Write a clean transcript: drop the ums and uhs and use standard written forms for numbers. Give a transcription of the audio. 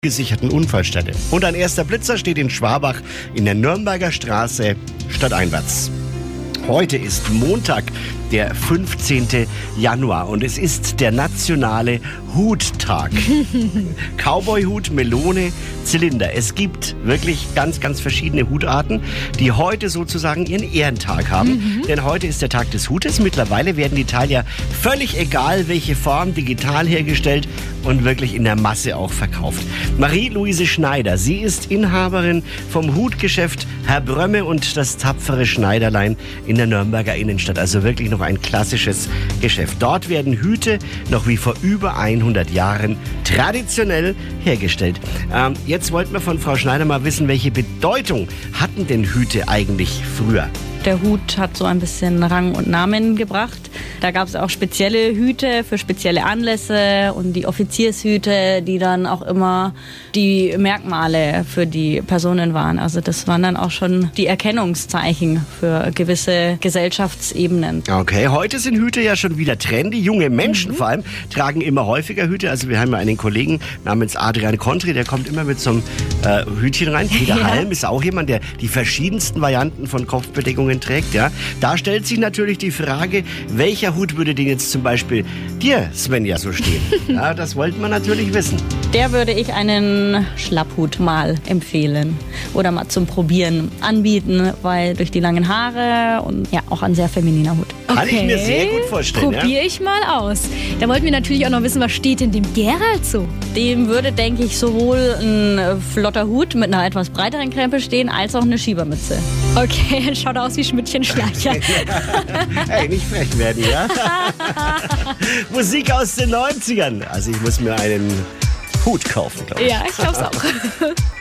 gesicherten Unfallstelle. Und ein erster Blitzer steht in Schwabach in der Nürnberger Straße stadteinwärts. Heute ist Montag, der 15. Januar und es ist der nationale Huttag. Cowboyhut, Melone, Zylinder. Es gibt wirklich ganz, ganz verschiedene Hutarten, die heute sozusagen ihren Ehrentag haben. Denn heute ist der Tag des Hutes. Mittlerweile werden die Teile ja völlig egal, welche Form, digital hergestellt und wirklich in der Masse auch verkauft. Marie-Louise Schneider, sie ist Inhaberin vom Hutgeschäft Herr Brömme und das tapfere Schneiderlein in der Nürnberger Innenstadt. Also wirklich noch ein klassisches Geschäft. Dort werden Hüte noch wie vor über 100 Jahren traditionell hergestellt. Jetzt wollten wir von Frau Schneider mal wissen, welche Bedeutung hatten denn Hüte eigentlich früher? Der Hut hat so ein bisschen Rang und Namen gebracht. Da gab es auch spezielle Hüte für spezielle Anlässe und die Offiziershüte, die dann auch immer die Merkmale für die Personen waren. Also das waren dann auch schon die Erkennungszeichen für gewisse Gesellschaftsebenen. Okay, heute sind Hüte ja schon wieder trendy. Junge Menschen vor allem tragen immer häufiger Hüte. Also wir haben ja einen Kollegen namens Adrian Contri, der kommt immer mit so einem Hütchen rein. Peter Halm ist auch jemand, der die verschiedensten Varianten von Kopfbedeckungen trägt. Ja. Da stellt sich natürlich die Frage, welcher Hut würde denn jetzt zum Beispiel dir, Svenja, so stehen? Ja, das wollten wir natürlich wissen. Der würde ich einen Schlapphut mal empfehlen oder mal zum Probieren anbieten, weil durch die langen Haare und ja, auch ein sehr femininer Hut. Kann ich mir sehr gut vorstellen. Probiere ich mal aus. Da wollten wir natürlich auch noch wissen, was steht denn dem Gerald so? Dem würde, denke ich, sowohl ein flotter Hut mit einer etwas breiteren Krempe stehen, als auch eine Schiebermütze. Okay, dann schaut aus wie Schmidtchen-Schleicher. Hey, nicht frech werden, ja? Musik aus den 90ern. Also ich muss mir einen Hut kaufen, glaube ich. Ja, ich glaube es auch.